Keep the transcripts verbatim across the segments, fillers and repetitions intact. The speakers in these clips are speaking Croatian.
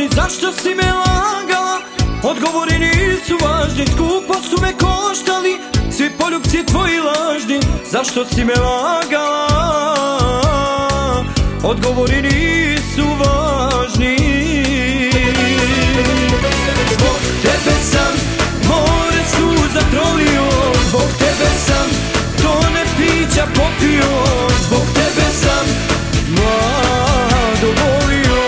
zašto si me lagala? Odgovori nisu važni, skupo su me koštali svi poljupci tvoji lažni. Zašto si me lagala? Odgovori nisu važni. Zbog tebe sam more suza prolio, zbog tebe sam tone pića popio, zbog tebe sam mlado volio.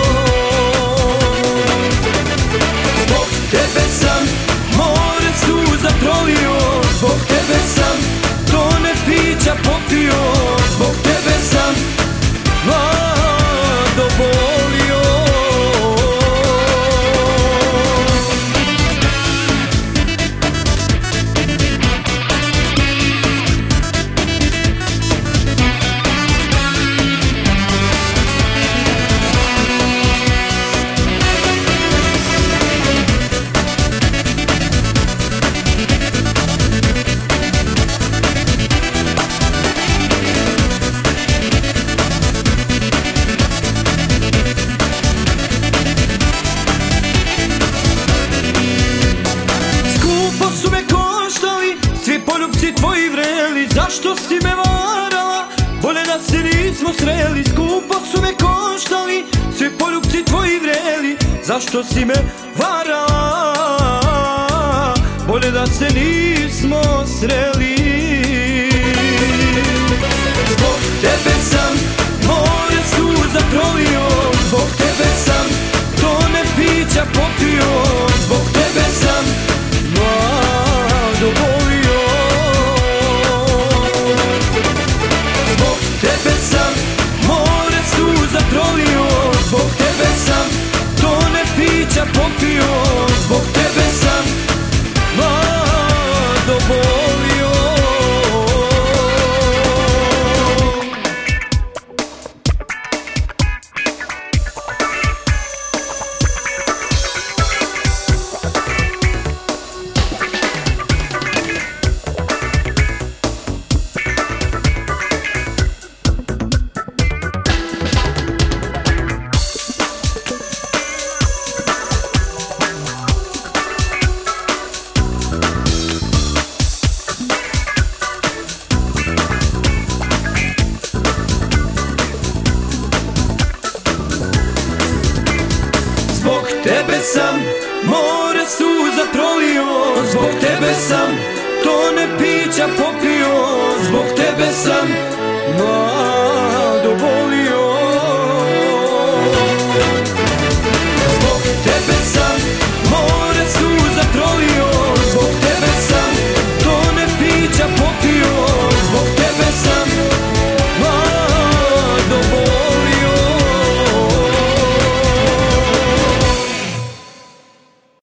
Zbog tebe sam more suza prolio, zbog tebe sam tone pića popio, zbog tebe sam mlado volio. Poljupci tvoji vreli, zašto si me varala? Bolje da se nismo sreli, skupo su me koštali svi poljupci tvoji vreli. Zašto si me varala? Bolje da se nismo sreli. Zbog tebe sam more suza prolio, zbog tebe sam tone pića popio, zbog tebe sam mlado volio. Tebe sam more suza prolio, zbog tebe sam tone pića popio, zbog tebe sam mlado volio. Zbog tebe sam more suza prolio, zbog tebe sam tone pića popio, zbog tebe sam